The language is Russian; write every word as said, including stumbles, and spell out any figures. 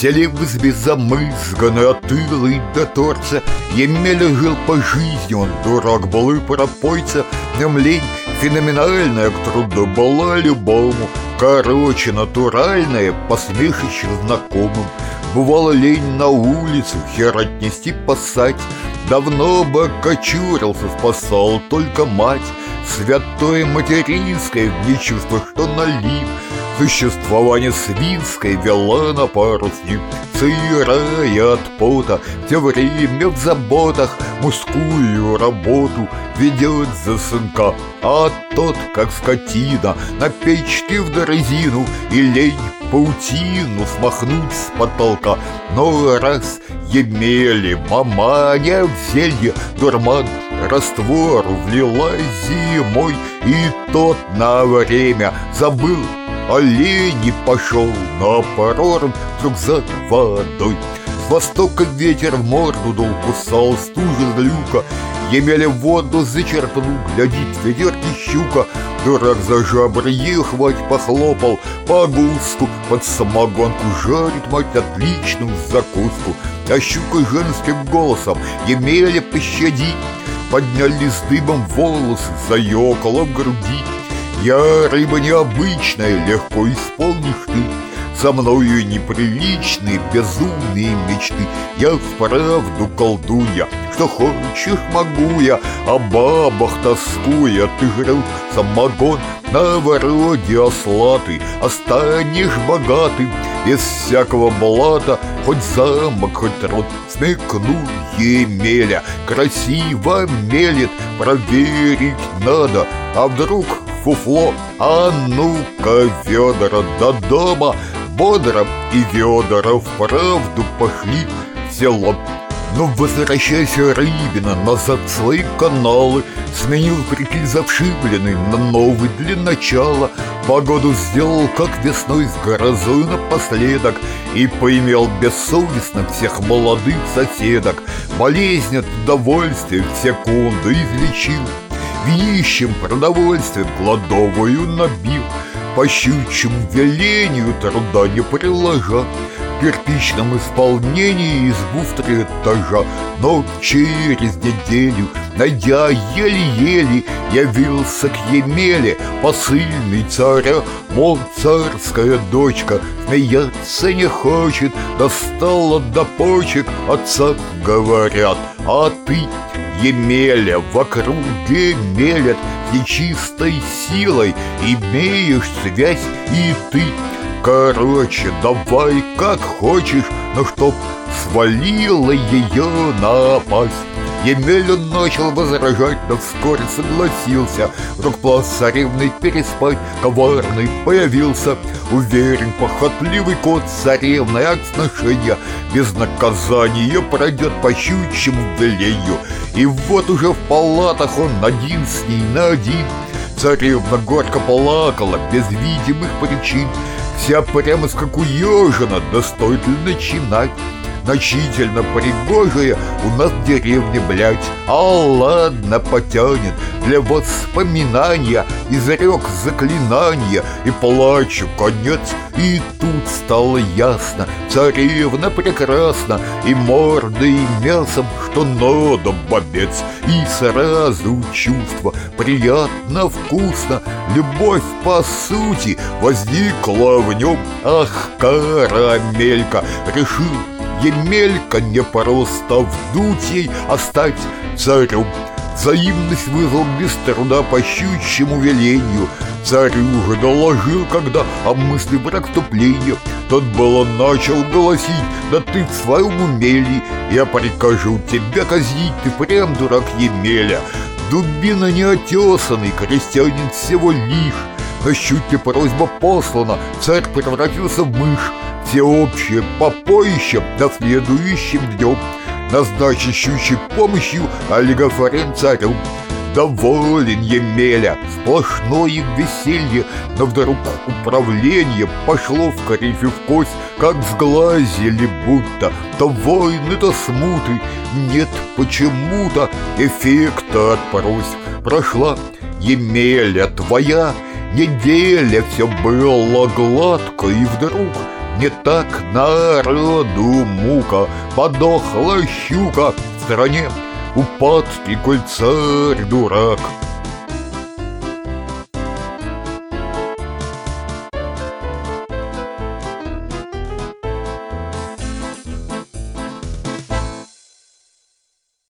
селе в избе замызганной от илы до торца, Емеля жил по жизни, он дурак был и пропойца. В нем лень феноменальная к труду была любому, короче, натуральная, посмешище знакомым. Бывало лень на улицу хер отнести поссать, давно бы окочурился, спасал только мать. Святое материнское в ней чувство, что налив, существование свинское вела на пару с ним. Сырая от пота, все время в заботах, мужскую работу ведет за сынка, а тот, как скотина, на печке в дрезину, и лень паутину смахнуть с потолка. Но раз Емеле маманя в зелье дурман раствор влила зимой, и тот на время забыл, олень пошел на паром вдруг за водой. С востока ветер в морду дул, кусал стужа с люка. Емеля в воду зачерпнул, глядит, ведерки щука. Дурак за жабры хвать похлопал по гуску, под самогонку жарит мать отличную закуску. А щука женским голосом: Емеля, пощади! Поднялись дыбом волосы, заёкало в груди. Я рыба необычная, легко исполнишь ты со мною неприличные, безумные мечты. Я вправду колдунья, что хочешь могу я, о бабах тоскуя. Ты жрал самогон на вороде осла, ты останешь богатым, без всякого блата, хоть замок, хоть род. Смекнул Емеля, красиво мелет, проверить надо, а вдруг фуфло. А ну-ка, ведра до дома, бодро и ведра вправду пошли в село. Но возвращайся, рыбина, назад в свои каналы. Сменил прикид завшивленный на новый для начала. Погоду сделал, как весной, с грозой напоследок, и поимел бессовестно всех молодых соседок. Болезнь от удовольствия в секунду излечил, вещим продовольствием кладовую набил, по щучьему велению труда не приложа, в кирпичном исполнении избу в три этажа. Но через неделю, найдя еле-еле, явился к Емеле посыльный царя. Мол, царская дочка смеяться не хочет, достала до почек отца, говорят. А ты, Емеля, в округе мелет нечистой силой, имеешь связь и ты. Короче, давай как хочешь, но чтоб свалила ее напасть. Емеля начал возражать, но вскоре согласился. Вдруг план с царевной переспать коварный появился. Уверен, похотливый кот царевной от сношения без наказания пройдет по щучьему велению. И вот уже в палатах он один с ней на один. Царевна горько плакала без видимых причин, вся прямо скакуёжина, да стоит ли начинать? Значительно пригожая у нас в деревне, блядь. А ладно, потянет для воспоминания. Изрек заклинания и плачу конец. И тут стало ясно, царевна прекрасна, и мордой, и мясом, что надо, бобец. И сразу чувство приятно, вкусно, любовь по сути возникла в нем. Ах, карамелька, решил Емелька не просто вдуть ей, а стать царем. Взаимность вызвал без труда по щучьему велению. Царю уже доложил, когда о мысли брак вступления. Тот было начал голосить: да ты в своем умели, я прикажу тебя казнить, ты прям дурак, Емеля. Дубина неотесанный, крестьянин всего лишь. На щуке просьба послана, царь превратился в мышь. Всеобщее попоище на следующим днем назначит щучьей помощью олигофорен царю. Доволен Емеля, сплошное веселье, но вдруг управление пошло в кривь и в кость, как сглазили будто. То войны, то смуты, нет почему-то эффекта от просьб. Прошла, Емеля, твоя неделя, все было гладко, и вдруг Не так народу мука, подохла щука. В стороне упадки, коль царь дурак.